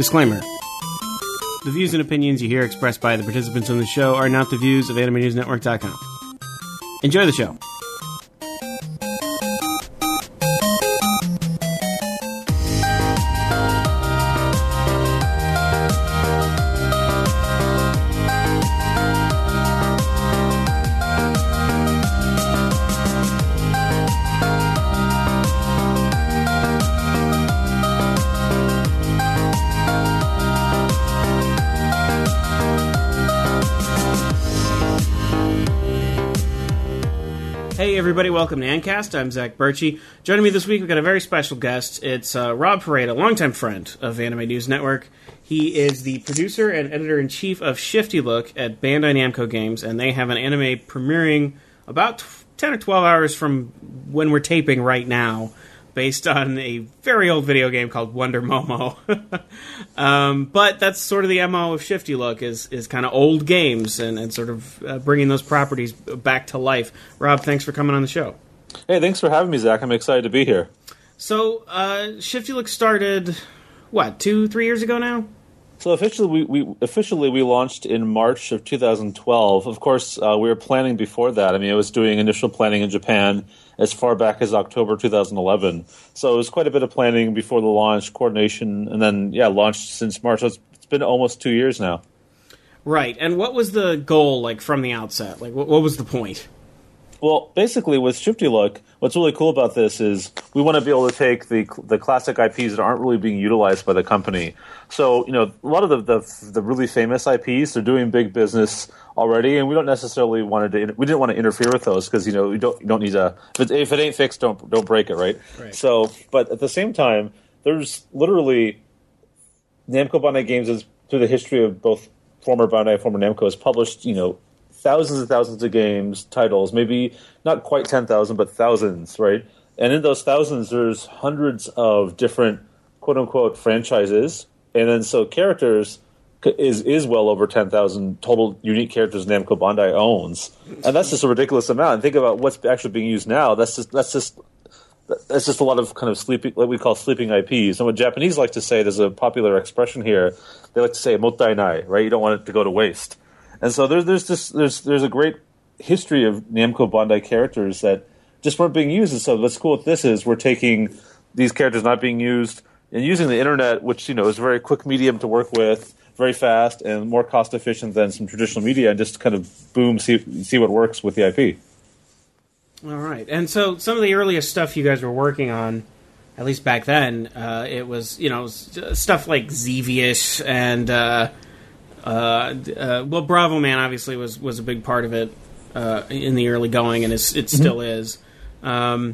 Disclaimer. The views and opinions you hear expressed by the participants on the show are not the views of AnimeNewsNetwork.com. Enjoy the show. Hey everybody, welcome to Ancast. I'm Zach Birchie. Joining me this week, we've got a very special guest. It's Rob Pareda, longtime friend of Anime News Network. He is the producer and editor-in-chief of Shifty Look at Bandai Namco Games, and they have an anime premiering about 10 or 12 hours from when we're taping right now, based on a very old video game called Wonder Momo. But that's sort of the MO of Shifty Look, is kind of old games and sort of bringing those properties back to life. Rob, thanks for coming on the show. Hey, thanks for having me, Zach. I'm excited to be here. So, Shifty Look started, 2-3 years ago now? So officially, we launched in March of 2012. Of course, we were planning before that. I mean, I was doing initial planning in Japan as far back as October 2011. So it was quite a bit of planning before the launch, coordination, and then, launched since March. So it's been almost 2 years now. Right. And what was the goal, from the outset? What was the point? Well, basically, with Shifty Look, what's really cool about this is we want to be able to take the classic IPs that aren't really being utilized by the company. So, a lot of the really famous IPs, they're doing big business already, and we don't necessarily we didn't want to interfere with those because you don't need to. If it ain't fixed, don't break it, right? So, but at the same time, there's literally Namco Bandai Games is through the history of both former Bandai and former Namco has published thousands and thousands of games, titles, maybe not quite 10,000, but thousands, right? And in those thousands, there's hundreds of different quote-unquote franchises, and then so characters is well over 10,000 total unique characters Namco Bandai owns. And that's just a ridiculous amount. And think about what's actually being used now. That's just a lot of kind of sleeping, what we call sleeping IPs. And what Japanese like to say, there's a popular expression here, they like to say mottainai, right? You don't want it to go to waste. And so there's a great history of Namco Bandai characters that just weren't being used. And so what's cool with this is we're taking these characters not being used and using the internet, which is a very quick medium to work with, very fast and more cost efficient than some traditional media, and just kind of boom, see what works with the IP. All right. And so some of the earliest stuff you guys were working on, at least back then, it was stuff like Xevious and. Bravo Man obviously was a big part of it in the early going, and it still is. So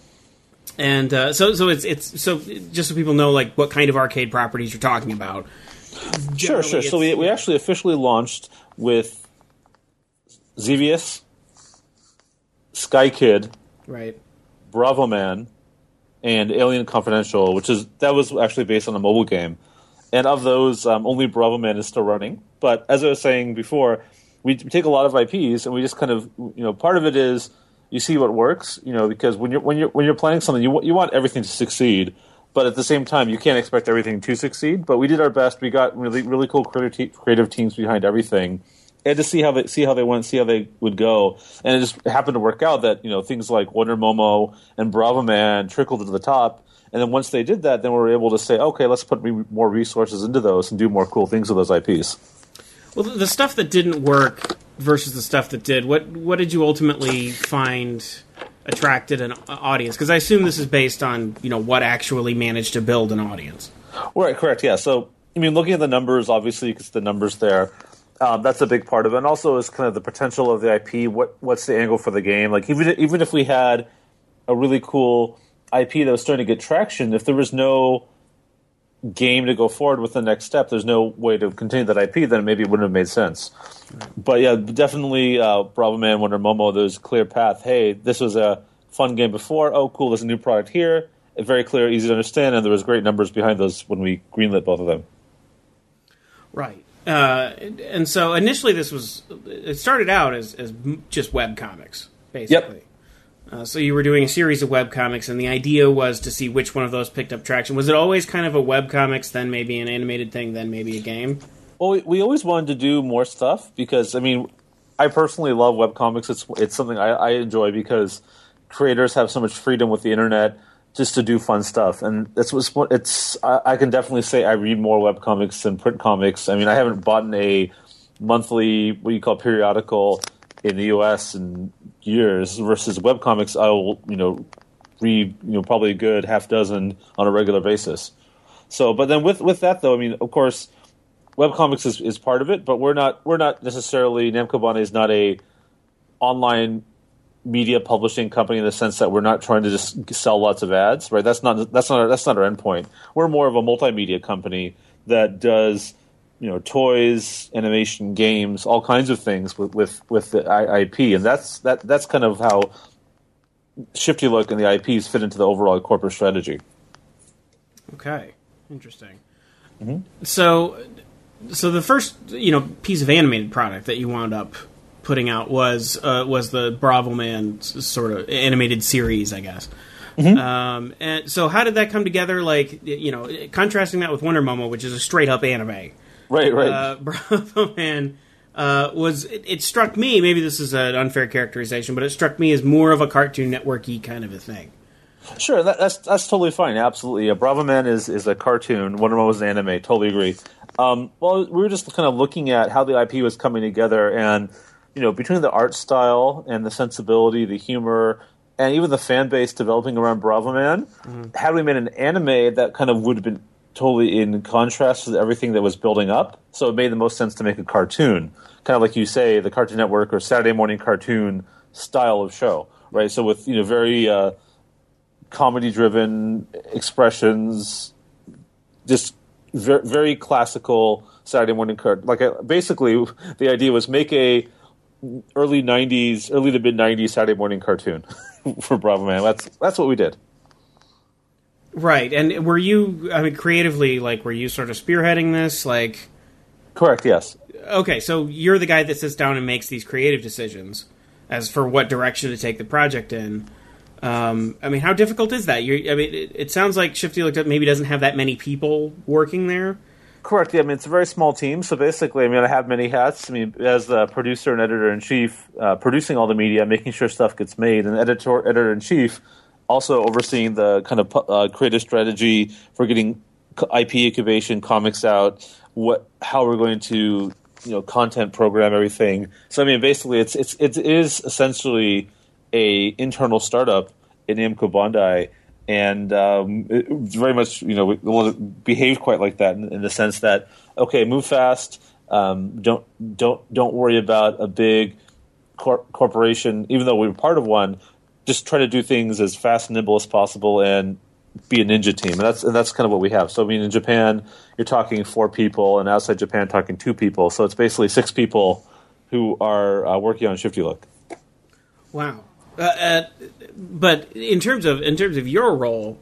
just so people know what kind of arcade properties you're talking about. Sure. So we actually officially launched with Xevious, Sky Kid, right, Bravo Man, and Alien Confidential, that was actually based on a mobile game. And of those, only Bravo Man is still running. But as I was saying before, we take a lot of IPs, and we just kind of, part of it is you see what works, because when you're planning something, you want everything to succeed, but at the same time, you can't expect everything to succeed. But we did our best. We got really really cool creative teams behind everything, and to see how they went, see how they would go, and it just happened to work out that things like Wonder Momo and Bravo Man trickled to the top. And then once they did that, then we were able to say, okay, let's put more resources into those and do more cool things with those IPs. Well, the stuff that didn't work versus the stuff that did, what did you ultimately find attracted an audience? Because I assume this is based on, what actually managed to build an audience. Right, correct, yeah. So, looking at the numbers, obviously, because the numbers there, that's a big part of it. And also is kind of the potential of the IP, what's the angle for the game. Even if we had a really cool IP that was starting to get traction, if there was no game to go forward with the next step, there's no way to continue that IP, then maybe it wouldn't have made sense. Right. But yeah, definitely Bravo Man, Wonder Momo, there's a clear path. Hey, this was a fun game before. Oh, cool, there's a new product here. Very clear, easy to understand, and there was great numbers behind those when we greenlit both of them. Right. And so initially it started out as just web comics, basically. Yep. So you were doing a series of webcomics, and the idea was to see which one of those picked up traction. Was it always kind of a webcomics, then maybe an animated thing, then maybe a game? Well, we always wanted to do more stuff because, I mean, I personally love webcomics. It's something I enjoy because creators have so much freedom with the internet just to do fun stuff. And I can definitely say I read more webcomics than print comics. I mean, I haven't bought a monthly, what you call periodical in the U.S. in years versus webcomics. I will, read, probably a good half dozen on a regular basis. So, but then with that though, I mean, of course, webcomics is part of it, but we're not necessarily, Namco Bandai is not a online media publishing company in the sense that we're not trying to just sell lots of ads, right? That's not our endpoint. We're more of a multimedia company that does, toys, animation, games, all kinds of things with the IP, and that's kind of how Shifty Look and the IPs fit into the overall corporate strategy. Okay, interesting. Mm-hmm. So the first piece of animated product that you wound up putting out was the Bravo Man sort of animated series, I guess. Mm-hmm. And so how did that come together? Like, contrasting that with Wonder Momo, which is a straight up anime. Right. Bravo Man it struck me, maybe this is an unfair characterization, but it struck me as more of a Cartoon Network-y kind of a thing. Sure, that's totally fine. Absolutely, Bravo Man is a cartoon. Wonder Woman was an anime. Totally agree. Well, we were just kind of looking at how the IP was coming together, and between the art style and the sensibility, the humor, and even the fan base developing around Bravo Man, had we made an anime that kind of would have been totally in contrast to everything that was building up. So it made the most sense to make a cartoon, kind of like you say, the Cartoon Network or Saturday morning cartoon style of show, right? So with very comedy-driven expressions, just very, very classical Saturday morning cartoon. Basically, the idea was make a early to mid '90s Saturday morning cartoon for Bravo Man. That's what we did. Right, and were you? I mean, creatively, were you sort of spearheading this? Correct. Yes. Okay, so you're the guy that sits down and makes these creative decisions as for what direction to take the project in. I mean, how difficult is that? It sounds like Shifty Look maybe doesn't have that many people working there. Correct. Yeah, I mean, it's a very small team. So basically, I have many hats. I mean, as the producer and editor-in-chief, producing all the media, making sure stuff gets made, and editor-in-chief, also overseeing the kind of creative strategy for getting IP incubation, comics out, how we're going to content program everything. So I mean, basically, it is essentially a internal startup in Namco Bandai, and it very much it behaved quite like that in the sense that move fast, don't worry about a big corporation, even though we were part of one. Just try to do things as fast and nimble as possible and be a ninja team. And that's kind of what we have. So, I mean, in Japan, you're talking 4 people, and outside Japan, talking 2 people. So it's basically 6 people who are working on Shifty Look. Wow. But in terms of your role,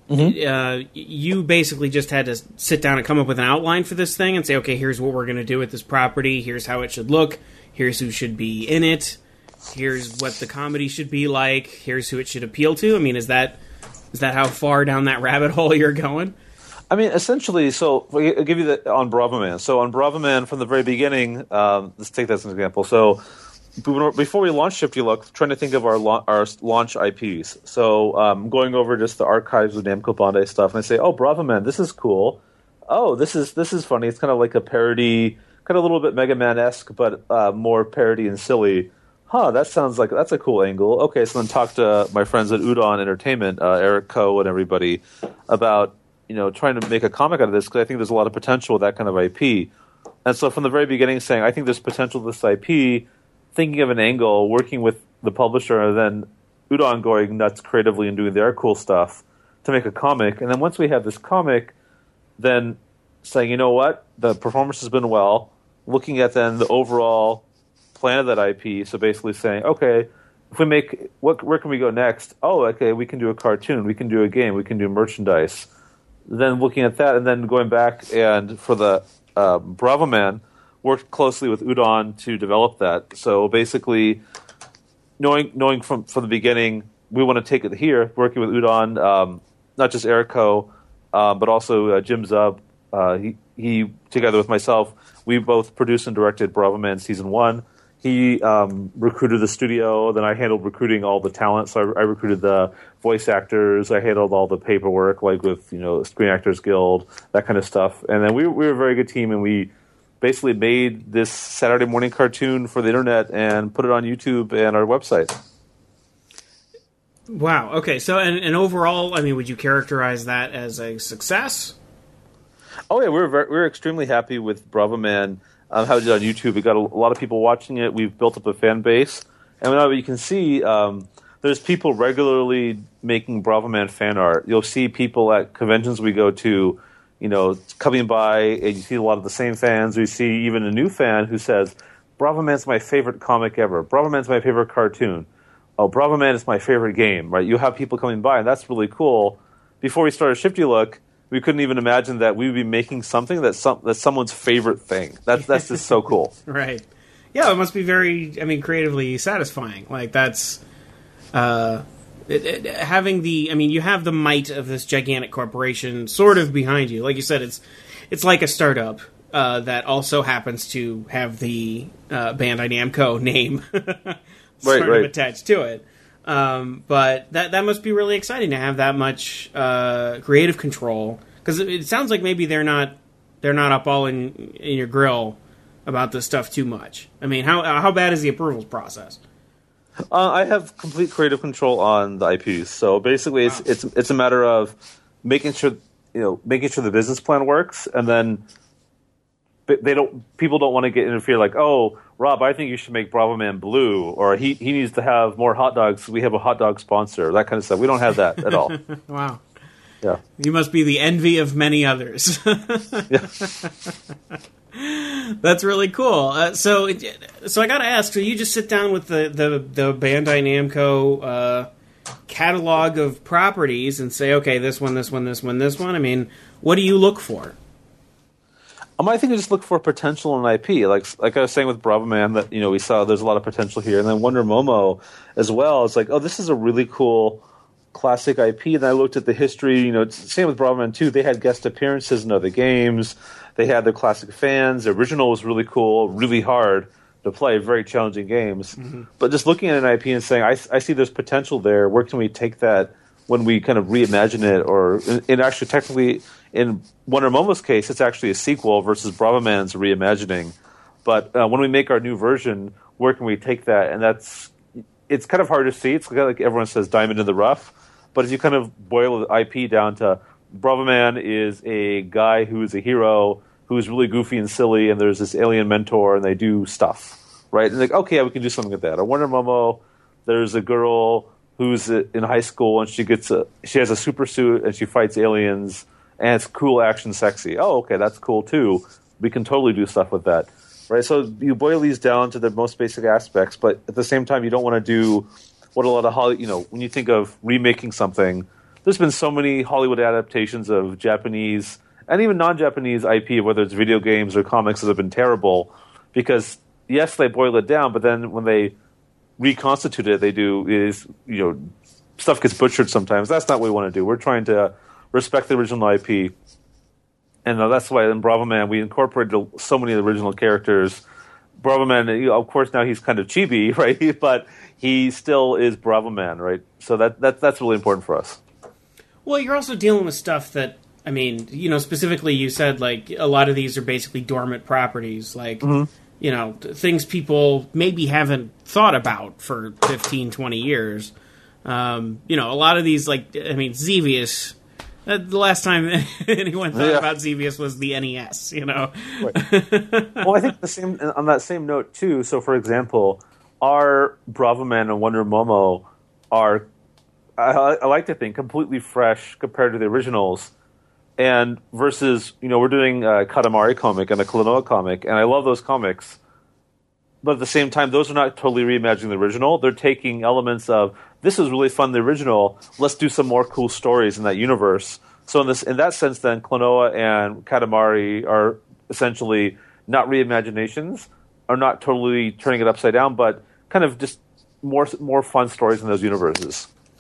you basically just had to sit down and come up with an outline for this thing and say, okay, here's what we're going to do with this property. Here's how it should look. Here's who should be in it. Here's what the comedy should be like. Here's who it should appeal to. I mean, is that how far down that rabbit hole you're going? I mean, essentially, so I'll give you on Bravo Man. So on Bravo Man, from the very beginning, let's take that as an example. So before we launched Shifty Look, trying to think of our launch IPs. So going over just the archives of Namco Bandai stuff, and I say, oh, Bravo Man, this is cool. Oh, this is funny. It's kind of like a parody, kind of a little bit Mega Man-esque, but more parody and silly. That sounds like that's a cool angle. Okay, so then talk to my friends at Udon Entertainment, Eric Koh and everybody, about trying to make a comic out of this because I think there's a lot of potential with that kind of IP. And so from the very beginning, saying I think there's potential with this IP, thinking of an angle, working with the publisher, and then Udon going nuts creatively and doing their cool stuff to make a comic. And then once we have this comic, then saying, you know what, the performance has been well. Looking at then the overall plan of that IP, so basically saying, okay, if we make where can we go next? Oh, okay, we can do a cartoon, we can do a game, we can do merchandise. Then looking at that, and then going back and for the Bravo Man, worked closely with Udon to develop that. So basically, knowing from the beginning we want to take it here, working with Udon, not just Erico, but also Jim Zub. He together with myself, we both produced and directed Bravo Man Season 1. He recruited the studio, then I handled recruiting all the talent. So I recruited the voice actors, I handled all the paperwork, like with Screen Actors Guild, that kind of stuff. And then we were a very good team, and we basically made this Saturday morning cartoon for the internet and put it on YouTube and our website. Wow. Okay. So, and overall, I mean, would you characterize that as a success? Oh yeah, we're extremely happy with Bravo Man. How it did on YouTube. We got a lot of people watching it. We've built up a fan base, and now you can see there's people regularly making Bravo Man fan art. You'll see people at conventions we go to, coming by, and you see a lot of the same fans. We see even a new fan who says, "Bravo Man's my favorite comic ever. Bravo Man's my favorite cartoon. Oh, Bravo Man is my favorite game." Right? You have people coming by, and that's really cool. Before we started Shifty Look, we couldn't even imagine that we would be making something that's someone's favorite thing. That's just so cool. Right. Yeah, it must be very, creatively satisfying. Like, that's... having the... you have the might of this gigantic corporation sort of behind you. Like you said, it's like a startup that also happens to have the Bandai Namco name sort of attached to it. But that must be really exciting to have that much creative control, because it sounds like maybe they're not up all in your grill about this stuff too much. I mean, how bad is the approvals process? I have complete creative control on the IPs, so basically it's a matter of making sure the business plan works, and then people don't want to get interfered, like, oh, Rob, I think you should make Bravo Man blue, or he needs to have more hot dogs. We have a hot dog sponsor, that kind of stuff. We don't have that at all. Wow. Yeah. You must be the envy of many others. Yeah. That's really cool. So I got to ask, so you just sit down with the Bandai Namco catalog of properties and say, okay, this one, this one, this one, this one. I mean, what do you look for? I think I just look for potential in IP. Like I was saying with Bravo Man, that we saw there's a lot of potential here, and then Wonder Momo as well. It's like, oh, this is a really cool classic IP. And I looked at the history. Same with Bravo Man 2. They had guest appearances in other games. They had their classic fans. The original was really cool, really hard to play, very challenging games. Mm-hmm. But just looking at an IP and saying, I see there's potential there. Where can we take that when we kind of reimagine it, or in actually technically. In Wonder Momo's case, it's actually a sequel versus Bravo Man's reimagining. But when we make our new version, where can we take that? And it's kind of hard to see. It's kind of like everyone says, diamond in the rough. But if you kind of boil the IP down to Bravo Man is a guy who is a hero, who's really goofy and silly, and there's this alien mentor, and they do stuff, right? And like, okay, we can do something with that. Or Wonder Momo, there's a girl who's in high school, and she has a super suit, and she fights aliens. And it's cool, action, sexy. Oh, okay, that's cool too. We can totally do stuff with that, right? So you boil these down to the most basic aspects, but at the same time, you don't want to do what a lot of when you think of remaking something, there's been so many Hollywood adaptations of Japanese and even non-Japanese IP, whether it's video games or comics, that have been terrible. Because yes, they boil it down, but then when they reconstitute it, stuff gets butchered sometimes. That's not what we want to do. We're trying to respect the original IP, and that's why in Bravo Man we incorporated so many of the original characters. Bravo Man, of course, now he's kind of chibi, right? But he still is Bravo Man, right? So that's really important for us. Well, you're also dealing with stuff that, specifically you said, like, a lot of these are basically dormant properties, like, things people maybe haven't thought about for 15, 20 years. A lot of these, like, Xevious. The last time anyone thought about Xevious was the NES, Right. Well, I think on that same note, too, so for example, our Bravo Man and Wonder Momo are, I like to think, completely fresh compared to the originals. And versus, we're doing a Katamari comic and a Klonoa comic, and I love those comics. But at the same time, those are not totally reimagining the original. They're taking elements of, this is really fun, the original. Let's do some more cool stories in that universe. So in that sense, then, Klonoa and Katamari are essentially not reimaginations, are not totally turning it upside down, but kind of just more fun stories in those universes.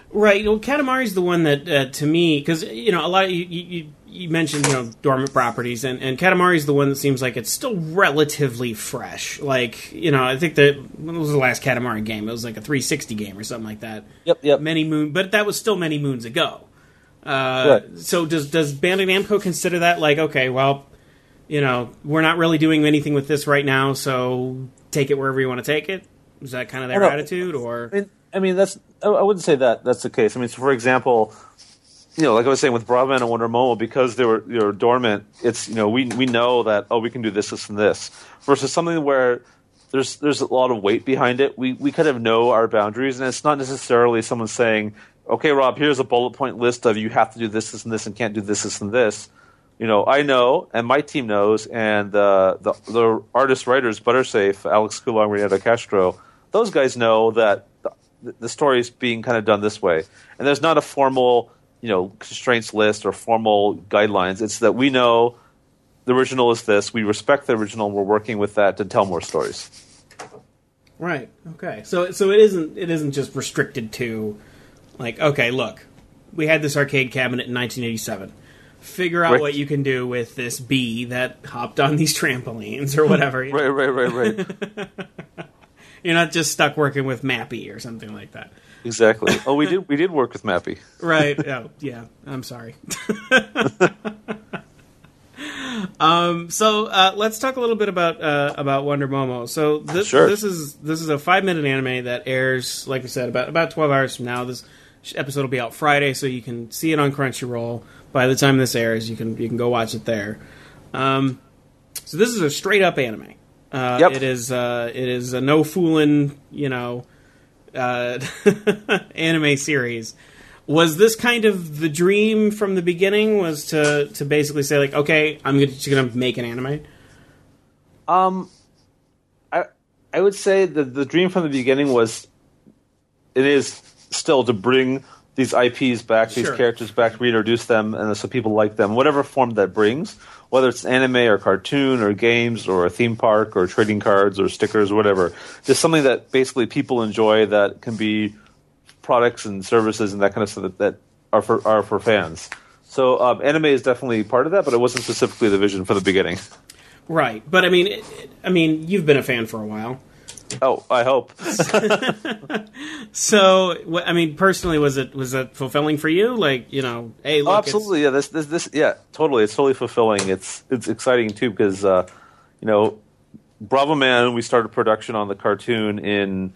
Right. Well, Katamari's the one that, to me, because a lot of you mentioned dormant properties, and Katamari's the one that seems like it's still relatively fresh. Like I think that when was the last Katamari game? It was like a 360 game or something like that. Yep. But that was still many moons ago. Right. So does Bandai Namco consider that like, okay, well, we're not really doing anything with this right now, so take it wherever you want to take it? Is that kind of their attitude, or? I mean, I wouldn't say that that's the case. I mean, so for example, like I was saying with Bravo and Wonder Momo, because they were dormant, it's we know that we can do this, and this, versus something where there's a lot of weight behind it. We kind of know our boundaries, and it's not necessarily someone saying, okay, Rob, here's a bullet point list of you have to do this, and this, and can't do this, and this. I know, and my team knows, and the artist writers, Buttersafe, Alex Coulon, Renato Castro, those guys know that the story is being kind of done this way, and there's not a formal constraints list or formal guidelines. It's that we know the original is this, we respect the original, and we're working with that to tell more stories. Right. Okay. So it isn't just restricted to like, okay, look, we had this arcade cabinet in 1987. Figure out what you can do with this bee that hopped on these trampolines or whatever. Right. You're not just stuck working with Mappy or something like that. Exactly. Oh, we did work with Mappy. Right. Oh, yeah. I'm sorry. So let's talk a little bit about Wonder Momo. So this is a 5-minute anime that airs, like I said, about 12 hours from now. This episode will be out Friday, so you can see it on Crunchyroll. By the time this airs, you can go watch it there. So this is a straight up anime. Yep. It is a no fooling anime series. Was this kind of the dream from the beginning? Was to basically say like, okay, I'm just gonna make an anime? I would say that the dream from the beginning it is still to bring these IPs back, these characters back, reintroduce them, and so people like them, whatever form that brings, whether it's anime or cartoon or games or a theme park or trading cards or stickers or whatever. Just something that basically people enjoy that can be products and services and that kind of stuff that are for fans. So anime is definitely part of that, but it wasn't specifically the vision from the beginning. Right, but I mean, you've been a fan for a while. Oh, I hope. So, I mean, personally, was it fulfilling for you? Like, hey, look. Oh, absolutely, yeah. This, yeah, totally. It's totally fulfilling. It's exciting too because, Bravo Man. We started production on the cartoon in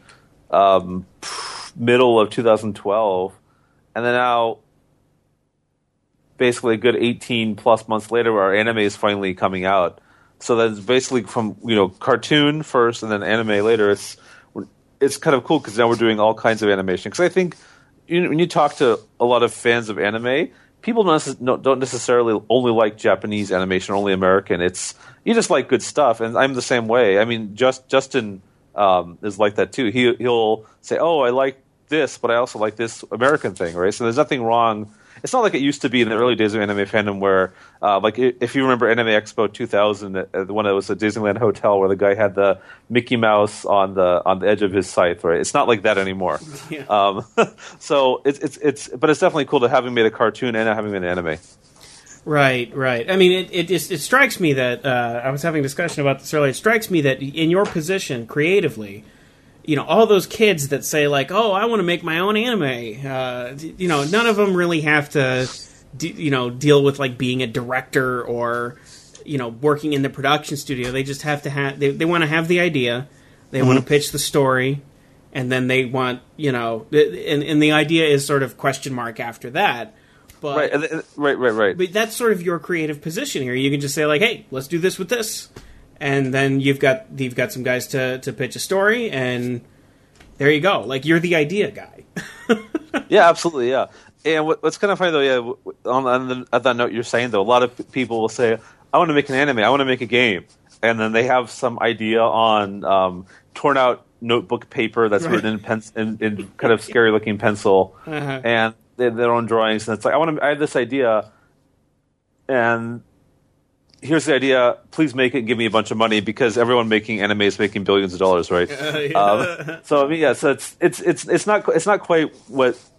middle of 2012, and then now, basically, a good 18 plus months later, our anime is finally coming out. So that's basically from cartoon first and then anime later. It's kind of cool because now we're doing all kinds of animation. Because I think when you talk to a lot of fans of anime, people don't necessarily only like Japanese animation, only American. You just like good stuff, and I'm the same way. I mean, Justin is like that too. He'll say, "Oh, I like this, but I also like this American thing," right? So there's nothing wrong. It's not like it used to be in the early days of anime fandom where, like, if you remember Anime Expo 2000, the one that was at Disneyland Hotel where the guy had the Mickey Mouse on the edge of his scythe, right? It's not like that anymore. Yeah. So it's definitely cool to having made a cartoon and having made an anime. Right. I mean, it strikes me that I was having a discussion about this earlier. It strikes me that in your position creatively, all those kids that say like, "Oh, I want to make my own anime," none of them really have to, deal with like being a director or, working in the production studio. They just have to have. They want to have the idea, they want to pitch the story, and then they want, and the idea is sort of question mark after that. But, right. But that's sort of your creative position here. You can just say like, "Hey, let's do this with this." And then you've got some guys to pitch a story, and there you go. Like, you're the idea guy. Yeah, absolutely, yeah. And what's kind of funny, though, yeah, at that note you're saying, though, a lot of people will say, I want to make an anime, I want to make a game. And then they have some idea on torn-out notebook paper that's written in kind of scary-looking pencil, and their own drawings. And it's like, I have this idea, and here's the idea, please make it and give me a bunch of money, because everyone making anime is making billions of dollars, right? Yeah. So I mean, yeah, so it's not quite what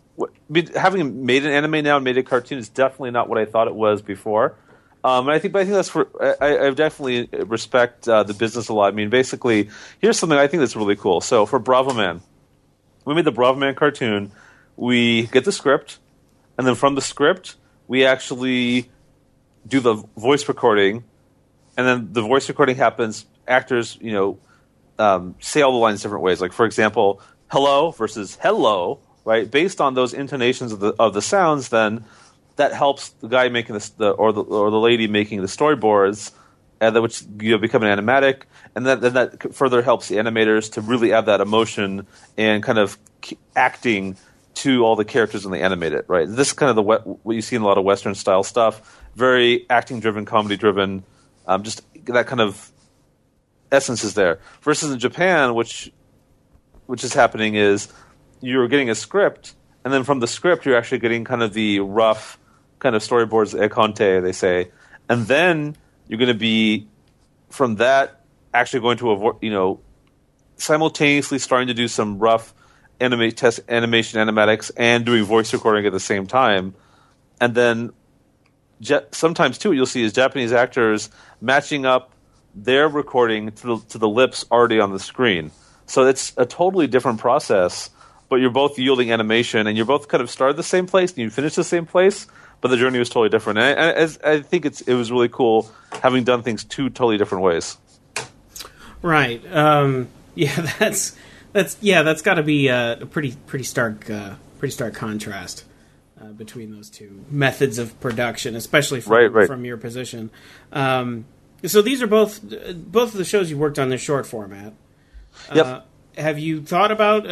having made an anime now and made a cartoon is definitely not what I thought it was before. And I think that's for I definitely respect the business a lot. I mean, basically, here's something I think that's really cool. So for Bravo Man, we made the Bravo Man cartoon. We get the script, and then from the script, we actually do the voice recording, and then the voice recording happens. Actors, say all the lines different ways. Like, for example, hello versus hello, right? Based on those intonations of the sounds, then that helps the guy making or the lady making the storyboards, which become an animatic, and then that further helps the animators to really add that emotion and kind of acting to all the characters when they animate it. Right, this is kind of what you see in a lot of Western style stuff, very acting driven, comedy driven, just that kind of essence is there. Versus in Japan, which is happening is you're getting a script, and then from the script you're actually getting kind of the rough kind of storyboards, ekonte, they say, and then you're going to be from that actually going to simultaneously starting to do some rough animation animatics and doing voice recording at the same time, and then sometimes too what you'll see is Japanese actors matching up their recording to the lips already on the screen. So it's a totally different process, but you're both yielding animation, and you're both kind of started the same place and you finish the same place, but the journey was totally different. And I think it was really cool having done things two totally different ways. Right. That's got to be a pretty stark contrast between those two methods of production, especially from your position. So these are both of the shows you worked on in short format. Yep. Have you thought about?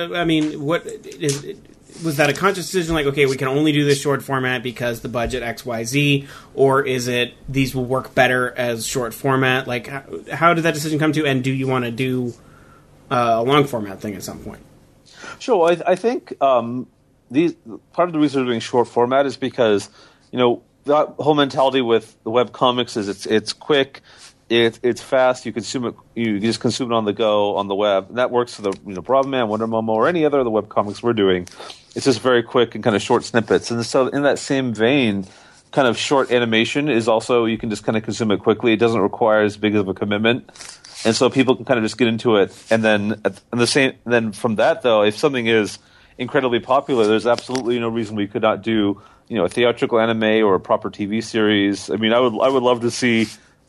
Was that a conscious decision? Like, okay, we can only do this short format because the budget XYZ, or is it these will work better as short format? Like, how did that decision come to? And do you want to do a long format thing at some point? Sure. I think these part of the reason we're doing short format is because the whole mentality with the web comics is it's quick. It's fast. You consume it. You just consume it on the go on the web, and that works for the Bravo Man, Wonder Momo, or any other of the web comics we're doing. It's just very quick and kind of short snippets. And so, in that same vein, kind of short animation is also you can just kind of consume it quickly. It doesn't require as big of a commitment, and so people can kind of just get into it. And then from that though, if something is incredibly popular, there's absolutely no reason we could not do a theatrical anime or a proper TV series. I mean, I would love to see.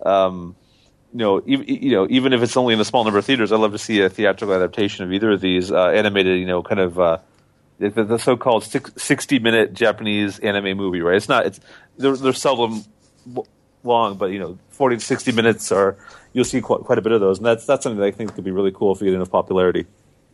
Even if it's only in a small number of theaters, I'd love to see a theatrical adaptation of either of these animated, the so-called 60-minute Japanese anime movie, right? They're seldom long, but 40 to 60 minutes you'll see quite a bit of those, and that's something that I think could be really cool if we get enough popularity.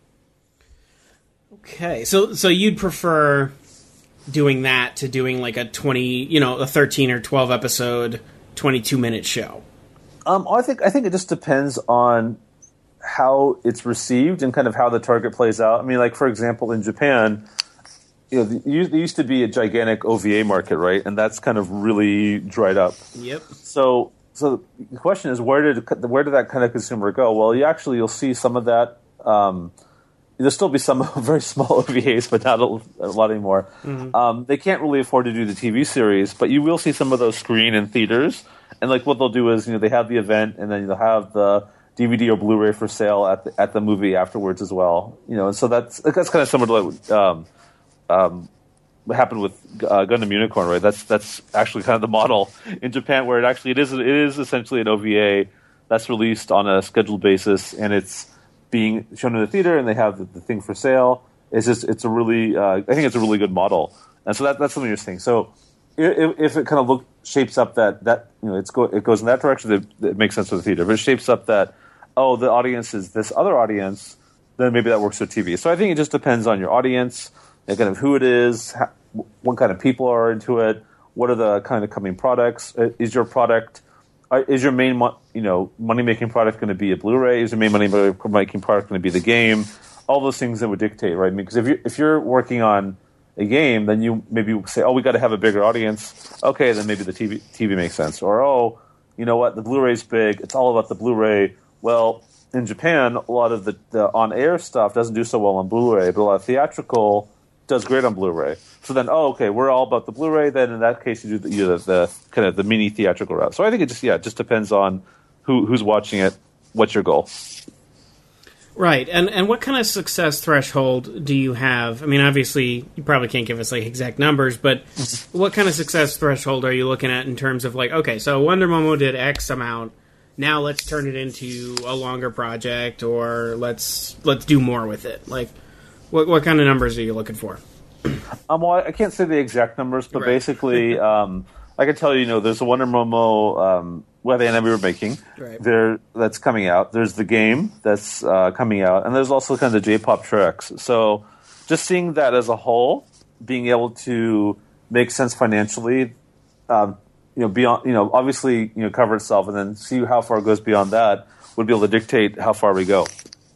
Okay, so you'd prefer doing that to doing like a 13 or 12 episode, 22-minute show? I think it just depends on how it's received and kind of how the target plays out. I mean, like for example, in Japan, there used to be a gigantic OVA market, right? And that's kind of really dried up. Yep. So the question is, where did that kind of consumer go? Well, you'll see some of that. There'll still be some very small OVAs, but not a lot anymore. Mm-hmm. They can't really afford to do the TV series, but you will see some of those screen in theaters. And like what they'll do is, they have the event, and then they'll have the DVD or Blu-ray for sale at the movie afterwards as well. And so that's kind of similar to what happened with Gundam Unicorn, right? That's actually kind of the model in Japan, where it is essentially an OVA that's released on a scheduled basis, and it's being shown in the theater, and they have the thing for sale. I think it's a really good model, and so that's something interesting. So if it kind of shapes up that it goes in that direction, it makes sense for the theater. If it shapes up that the audience is this other audience, then maybe that works for TV. So I think it just depends on your audience, and kind of who it is, what kind of people are into it, what are the kind of coming products. Is your main money-making product going to be a Blu-ray? Is your main money-making product going to be the game? All those things that would dictate, right? I mean, because if you're working on a game, then you maybe say, we got to have a bigger audience. Okay, then maybe the TV makes sense. Or, you know what, the Blu-ray's big. It's all about the Blu-ray. Well, in Japan, a lot of the on-air stuff doesn't do so well on Blu-ray, but a lot of theatrical does great on Blu-ray. So then, okay, we're all about the Blu-ray. Then in that case, you do the kind of the mini theatrical route. So I think it just depends on who's watching it. What's your goal? Right, and what kind of success threshold do you have? I mean, obviously, you probably can't give us like exact numbers, but what kind of success threshold are you looking at in terms of like, okay, so Wonder Momo did X amount, now let's turn it into a longer project, or let's do more with it. Like, what kind of numbers are you looking for? Well, I can't say the exact numbers, but basically, I can tell you, there's a Wonder Momo web anime we were making that's coming out. There's the game that's coming out, and there's also kind of the J-pop tracks. So just seeing that as a whole, being able to make sense financially, beyond, obviously, cover itself, and then see how far it goes beyond that would be able to dictate how far we go.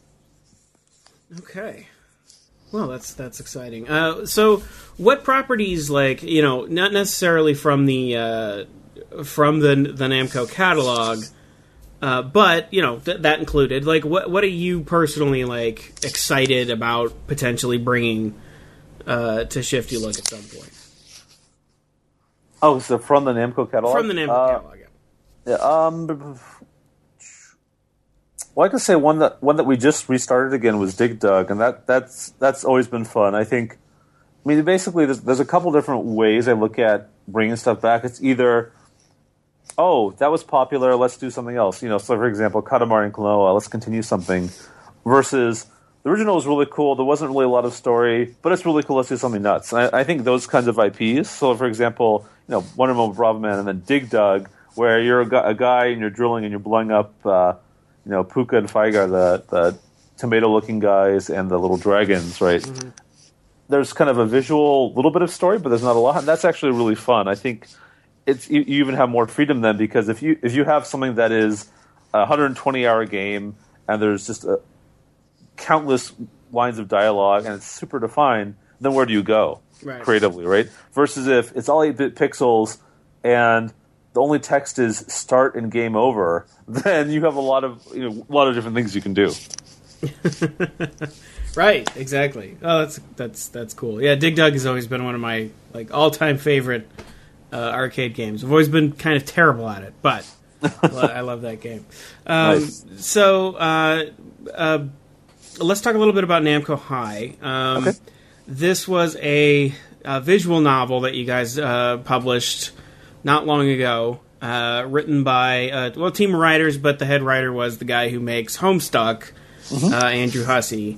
Okay. Well, that's exciting. So, what properties, like, not necessarily from the Namco catalog, but that included, like, what are you personally like excited about potentially bringing to Shifty Look at some point? Oh, so from the Namco catalog? From the Namco catalog, yeah. Well, I can say one that we just restarted again was Dig Dug, and that's always been fun. I mean, basically, there's a couple different ways I look at bringing stuff back. It's either, oh, that was popular, let's do something else. So for example, Katamari and Klonoa, let's continue something. Versus, the original was really cool, there wasn't really a lot of story, but it's really cool, let's do something nuts. And I think those kinds of IPs, so for example, Wonder Woman, Bravo Man, and then Dig Dug, where you're a guy and you're drilling and you're blowing up... Puka and Faigar, the tomato-looking guys, and the little dragons, right? Mm-hmm. There's kind of a visual, little bit of story, but there's not a lot. And that's actually really fun. I think you even have more freedom then, because if you have something that is a 120-hour game and there's just countless lines of dialogue and it's super defined, then where do you go creatively, right? Versus if it's all 8-bit pixels and the only text is start and game over, then you have a lot of different things you can do. Right, exactly. Oh, that's cool. Yeah, Dig Dug has always been one of my all-time favorite arcade games. I've always been kind of terrible at it, but I love that game. Nice. So let's talk a little bit about Namco High. Okay. This was a visual novel that you guys published not long ago, written by a team of writers, but the head writer was the guy who makes Homestuck, Andrew Hussey.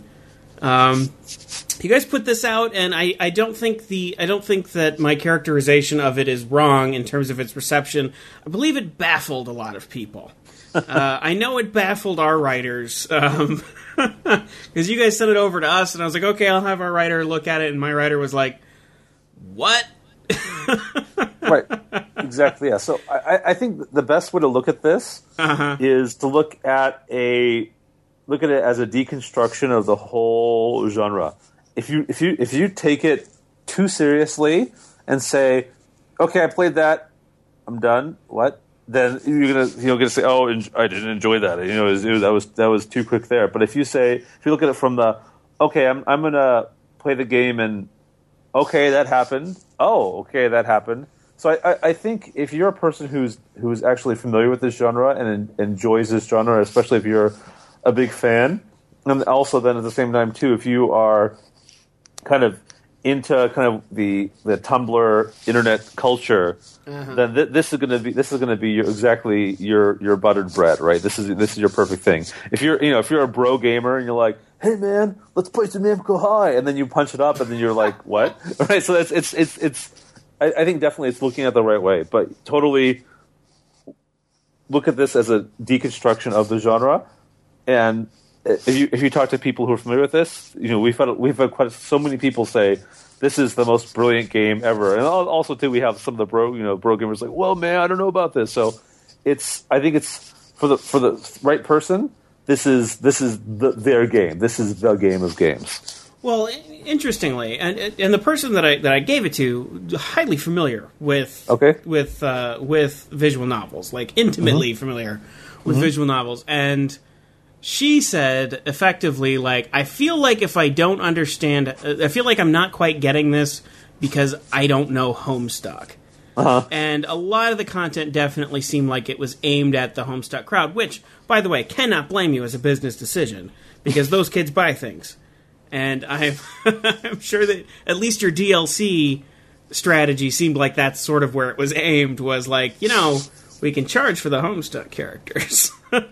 You guys put this out, and I don't think that my characterization of it is wrong in terms of its reception. I believe it baffled a lot of people. I know it baffled our writers, because you guys sent it over to us, and I was like, okay, I'll have our writer look at it, and my writer was like, what? Right, exactly. Yeah. So I think the best way to look at this is to look at it as a deconstruction of the whole genre. If you take it too seriously and say, okay, I played that, I'm done. What? Then you're gonna say, oh, I didn't enjoy that. That was too quick there. But if you look at it from the, okay, I'm gonna play the game and, okay, that happened. Oh, okay, that happened. So I think if you're a person who's actually familiar with this genre and enjoys this genre, especially if you're a big fan, and also then at the same time too, if you are kind of into kind of the Tumblr internet culture, then this is going to be your buttered bread, right? This is your perfect thing. If you're a bro gamer and you're like, hey man, let's play some Namco High, and then you punch it up, and then you're like, what? Right? So it's I think definitely it's looking at the right way, but totally look at this as a deconstruction of the genre. And if you talk to people who are familiar with this, we've had quite so many people say this is the most brilliant game ever. And also too, we have some of the bro gamers like, well, man, I don't know about this. So I think it's for the right person. This is their game. This is the game of games. Well, interestingly, and the person that I gave it to, highly familiar with visual novels, like intimately familiar with visual novels, and she said effectively, like, I feel like if I don't understand, I feel like I'm not quite getting this because I don't know Homestuck. And a lot of the content definitely seemed like it was aimed at the Homestuck crowd, which, by the way, cannot blame you as a business decision, because those kids buy things. And I'm sure that at least your DLC strategy seemed like that's sort of where it was aimed, was like, we can charge for the Homestuck characters.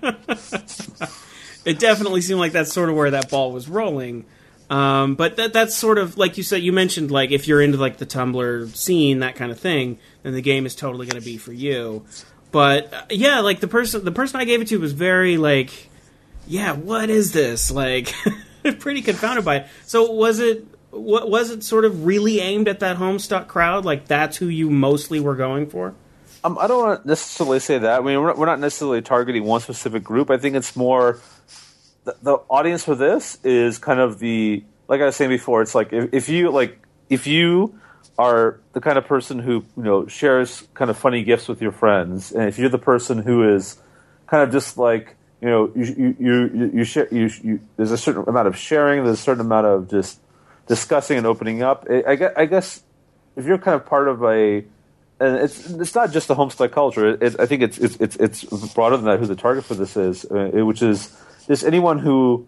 It definitely seemed like that's sort of where that ball was rolling. But that's sort of, like you said, you mentioned, like, if you're into, like, the Tumblr scene, that kind of thing, then the game is totally going to be for you. But, yeah, like, the person I gave it to was very, like, yeah, what is this? Like, pretty confounded by it. So was it sort of really aimed at that Homestuck crowd? Like, that's who you mostly were going for? I don't want to necessarily say that. I mean, we're not necessarily targeting one specific group. I think it's more... The audience for this is kind of like I was saying before, it's like if you are the kind of person who shares kind of funny gifs with your friends, and if you're the person who is kind of just like you share, there's a certain amount of sharing, there's a certain amount of just discussing and opening up. I guess if you're kind of part of and it's not just the Homestuck culture. I think it's broader than that. Who the target for this is, which is just anyone who,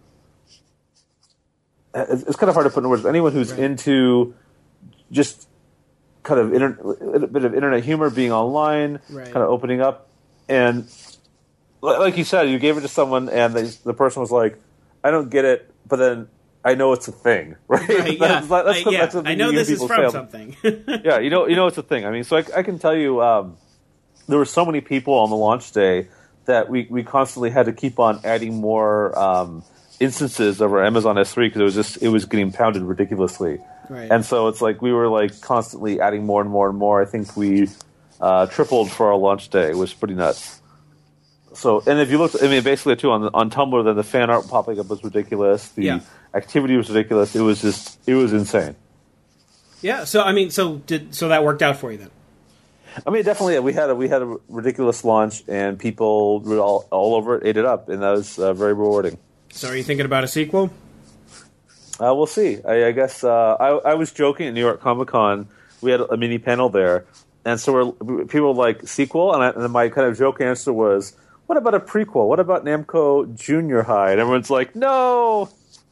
it's kind of hard to put in words, but anyone who's into just kind of a bit of internet humor, being online, kind of opening up. And like you said, you gave it to someone and the person was like, I don't get it, but then I know it's a thing, right? I know this is from something. Yeah, you know it's a thing. I mean, so I can tell you, there were so many people on the launch day that we constantly had to keep on adding more instances of our Amazon S3 because it was getting pounded ridiculously. Right. And so it's like we were like constantly adding more and more and more. I think we tripled for our launch day. It was pretty nuts. So, and if you look, I mean, basically too on Tumblr, then the fan art popping up was ridiculous. The activity was ridiculous. It was insane. Yeah. So I mean, so that worked out for you then? I mean, definitely, we had a ridiculous launch, and people were all over it, ate it up, and that was very rewarding. So, are you thinking about a sequel? We'll see. I guess I was joking at New York Comic Con. We had a mini panel there, and so people were like, sequel, and my kind of joke answer was, what about a prequel? What about Namco Junior High? And everyone's like, no.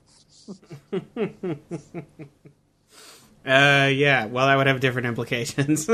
Yeah, well, that would have different implications.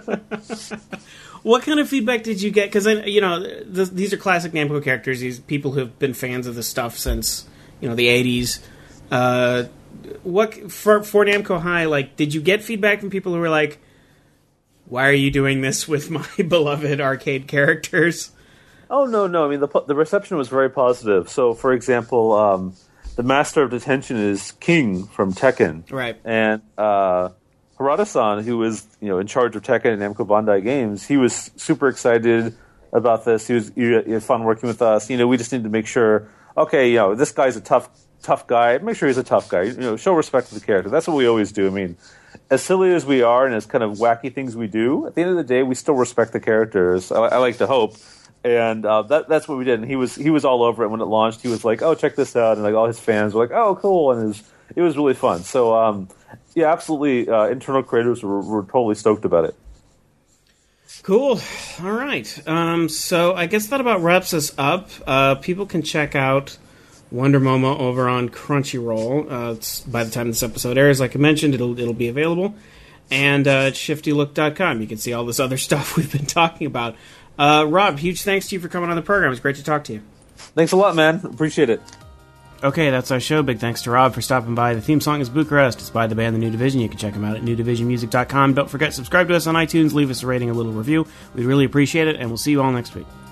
What kind of feedback did you get? Because, these are classic Namco characters, these people who have been fans of this stuff since, the 80s. What for Namco High, like, did you get feedback from people who were like, why are you doing this with my beloved arcade characters? Oh, no. I mean, the reception was very positive. So, for example, the Master of Detention is King from Tekken. Right. And Harada-san, who was in charge of Tekken and Namco Bandai Games, he was super excited about this. He had fun working with us. We just need to make sure, okay, this guy's a tough guy. Make sure he's a tough guy. Show respect to the character. That's what we always do. I mean, as silly as we are and as kind of wacky things we do, at the end of the day, we still respect the characters. I like to hope. And that's what we did. And he was all over it when it launched. He was like, "Oh, check this out!" And like all his fans were like, "Oh, cool!" And it was really fun. So yeah, absolutely. Internal creators were totally stoked about it. Cool. All right. So I guess that about wraps us up. People can check out Wonder Momo over on Crunchyroll. By the time this episode airs, like I mentioned, it'll be available. And at shiftylook.com, you can see all this other stuff we've been talking about. Rob, huge thanks to you for coming on the program. It's great to talk to you. Thanks a lot, man. Appreciate it. Okay, that's our show. Big thanks to Rob for stopping by. The theme song is Bucharest. It's by the band The New Division. You can check them out at newdivisionmusic.com. Don't forget, subscribe to us on iTunes. Leave us a rating, a little review. We'd really appreciate it, and we'll see you all next week.